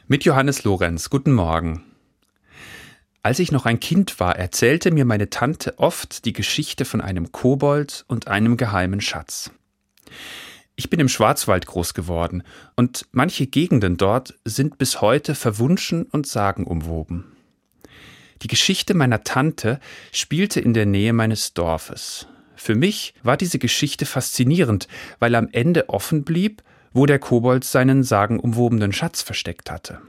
Mit Johannes Lorenz. Guten Morgen. Als ich noch ein Kind war, erzählte mir meine Tante oft die Geschichte von einem Kobold und einem geheimen Schatz. Ich bin im Schwarzwald groß geworden und manche Gegenden dort sind bis heute verwunschen und sagenumwoben. Die Geschichte meiner Tante spielte in der Nähe meines Dorfes. Für mich war diese Geschichte faszinierend, weil am Ende offen blieb, wo der Kobold seinen sagenumwobenen Schatz versteckt hatte.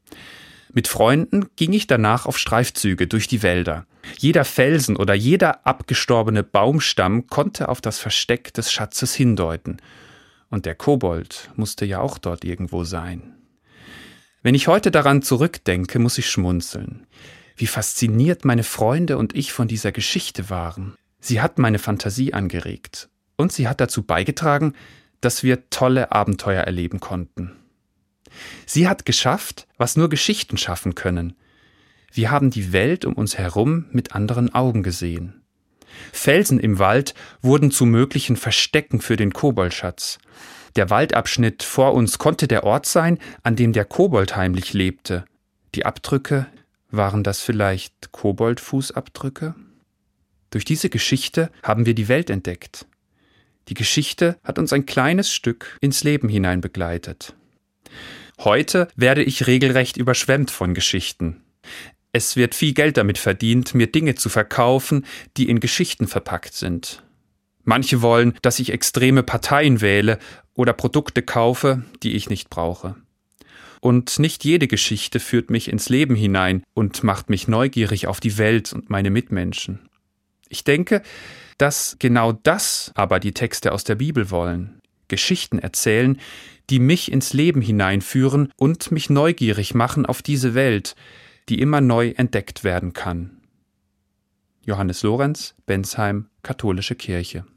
Mit Freunden ging ich danach auf Streifzüge durch die Wälder. Jeder Felsen oder jeder abgestorbene Baumstamm konnte auf das Versteck des Schatzes hindeuten. Und der Kobold musste ja auch dort irgendwo sein. Wenn ich heute daran zurückdenke, muss ich schmunzeln. Wie fasziniert meine Freunde und ich von dieser Geschichte waren. Sie hat meine Fantasie angeregt. Und sie hat dazu beigetragen, dass wir tolle Abenteuer erleben konnten. Sie hat geschafft, was nur Geschichten schaffen können. Wir haben die Welt um uns herum mit anderen Augen gesehen. Felsen im Wald wurden zu möglichen Verstecken für den Koboldschatz. Der Waldabschnitt vor uns konnte der Ort sein, an dem der Kobold heimlich lebte. Die Abdrücke, waren das vielleicht Koboldfußabdrücke? Durch diese Geschichte haben wir die Welt entdeckt. Die Geschichte hat uns ein kleines Stück ins Leben hinein begleitet. Heute werde ich regelrecht überschwemmt von Geschichten. Es wird viel Geld damit verdient, mir Dinge zu verkaufen, die in Geschichten verpackt sind. Manche wollen, dass ich extreme Parteien wähle oder Produkte kaufe, die ich nicht brauche. Und nicht jede Geschichte führt mich ins Leben hinein und macht mich neugierig auf die Welt und meine Mitmenschen. Ich denke, dass genau das aber die Texte aus der Bibel wollen. Geschichten erzählen, die mich ins Leben hineinführen und mich neugierig machen auf diese Welt, die immer neu entdeckt werden kann. Johannes Lorenz, Bensheim, Katholische Kirche.